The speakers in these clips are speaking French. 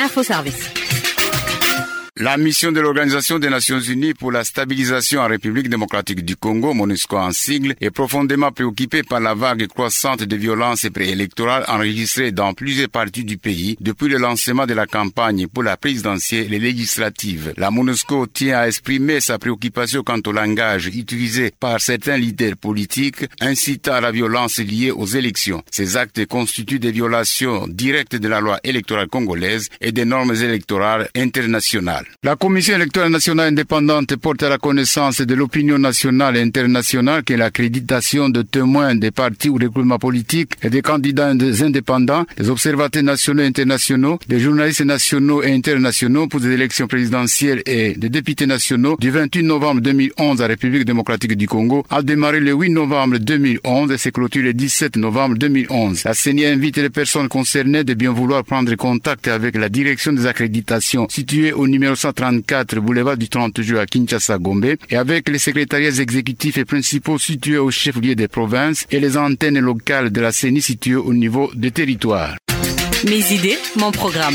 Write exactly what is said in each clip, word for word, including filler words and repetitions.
Infoservice. La mission de l'Organisation des Nations Unies pour la stabilisation en République démocratique du Congo, MONUSCO en sigle, est profondément préoccupée par la vague croissante de violences préélectorales enregistrées dans plusieurs parties du pays depuis le lancement de la campagne pour la présidentielle et législative. La MONUSCO tient à exprimer sa préoccupation quant au langage utilisé par certains leaders politiques incitant à la violence liée aux élections. Ces actes constituent des violations directes de la loi électorale congolaise et des normes électorales internationales. La Commission électorale nationale indépendante porte à la connaissance de l'opinion nationale et internationale que l'accréditation de témoins des partis ou des groupements politiques et des candidats indépendants, des observateurs nationaux et internationaux, des journalistes nationaux et internationaux pour des élections présidentielles et des députés nationaux du vingt-huit novembre deux mille onze à la République démocratique du Congo a démarré le huit novembre deux mille onze et s'est clôturé le dix-sept novembre deux mille onze. La C E N I invite les personnes concernées de bien vouloir prendre contact avec la direction des accréditations située au numéro cent trente-quatre boulevard du trente juin à Kinshasa Gombe et avec les secrétariats exécutifs et principaux situés au chef-lieu des provinces et les antennes locales de la C E N I situées au niveau des territoires. Mes idées, mon programme.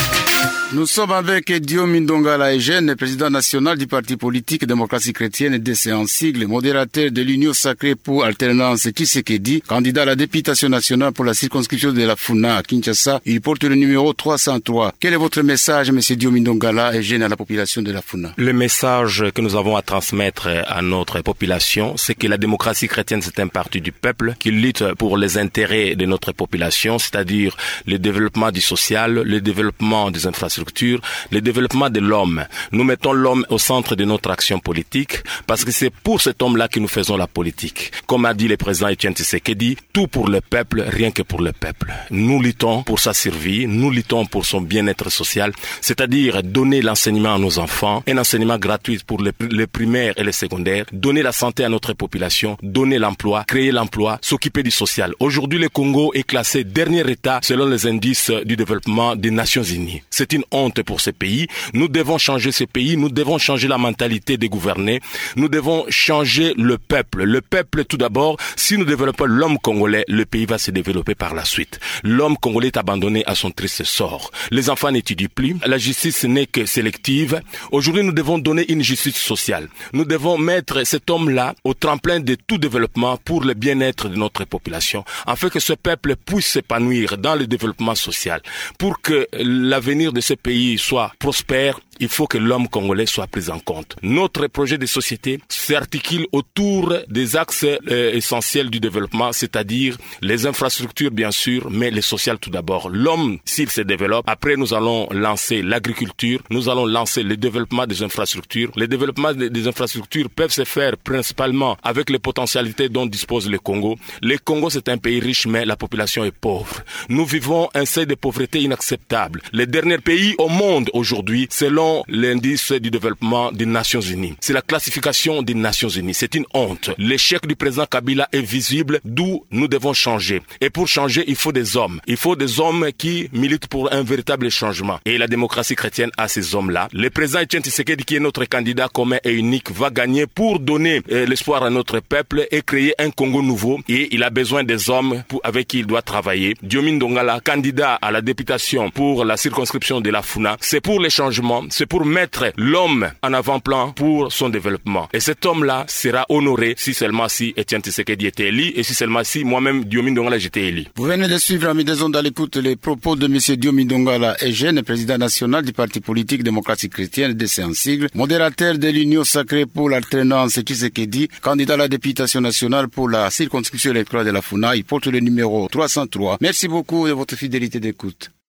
Nous sommes avec Diomi Ndongala Eugène, président national du parti politique Démocratie chrétienne D C en sigle, modérateur de l'Union sacrée pour alternance Tshisekedi, candidat à la députation nationale pour la circonscription de la Funa à Kinshasa. Il porte le numéro trois cent trois. Quel est votre message, monsieur Diomi Ndongala Eugène, à la population de la Funa? Le message que nous avons à transmettre à notre population, c'est que la démocratie chrétienne, c'est un parti du peuple qui lutte pour les intérêts de notre population, c'est-à-dire le développement du social, le développement des infrastructures, le développement de l'homme. Nous mettons l'homme au centre de notre action politique parce que c'est pour cet homme-là que nous faisons la politique. Comme a dit le président Etienne Tshisekedi, tout pour le peuple, rien que pour le peuple. Nous luttons pour sa survie, nous luttons pour son bien-être social, c'est-à-dire donner l'enseignement à nos enfants, un enseignement gratuit pour les, les primaires et les secondaires, donner la santé à notre population, donner l'emploi, créer l'emploi, s'occuper du social. Aujourd'hui, le Congo est classé dernier État selon les indices du développement des Nations Unies. C'est une honte pour ce pays. Nous devons changer ce pays, nous devons changer la mentalité des gouvernés, nous devons changer le peuple. Le peuple tout d'abord, si nous développons l'homme congolais, le pays va se développer par la suite. L'homme congolais est abandonné à son triste sort. Les enfants n'étudient plus, la justice n'est que sélective. Aujourd'hui, nous devons donner une justice sociale. Nous devons mettre cet homme-là au tremplin de tout développement pour le bien-être de notre population, afin que ce peuple puisse s'épanouir dans le développement social. Pour que l'avenir de ce pays soit prospère, il faut que l'homme congolais soit pris en compte. Notre projet de société s'articule autour des axes euh, essentiels du développement, c'est-à-dire les infrastructures bien sûr, mais le social tout d'abord. L'homme, s'il se développe, après nous allons lancer l'agriculture, nous allons lancer le développement des infrastructures. Le développement des infrastructures peuvent se faire principalement avec les potentialités dont dispose le Congo. Le Congo, c'est un pays riche, mais la population est pauvre. Nous vivons un seuil de pauvreté inacceptable. Le dernier pays au monde aujourd'hui, selon l'indice du développement des Nations Unies. C'est la classification des Nations Unies. C'est une honte. L'échec du président Kabila est visible, d'où nous devons changer. Et pour changer, il faut des hommes. Il faut des hommes qui militent pour un véritable changement. Et la démocratie chrétienne a ces hommes-là. Le président Etienne Tshisekedi, qui est notre candidat commun et unique, va gagner pour donner euh, l'espoir à notre peuple et créer un Congo nouveau. Et il a besoin des hommes pour, avec qui il doit travailler. Diomi Ndongala, candidat à la députation pour la circonscription de la Funa, c'est pour les changements, c'est pour mettre l'homme en avant-plan pour son développement. Et cet homme-là sera honoré si seulement si Etienne Tshisekedi était élu et si seulement si moi-même, Diomi Ndongala, j'étais élu. Vous venez de suivre, amis des ondes, à l'écoute, les propos de M. Diomi Ndongala Eugène, président national du parti politique Démocratie chrétienne, D C en sigle, modérateur de l'Union sacrée pour l'alternance Tshisekedi, candidat à la députation nationale pour la circonscription électorale de la Funa. Il porte le numéro trois cent trois. Merci beaucoup de votre fidélité d'écoute.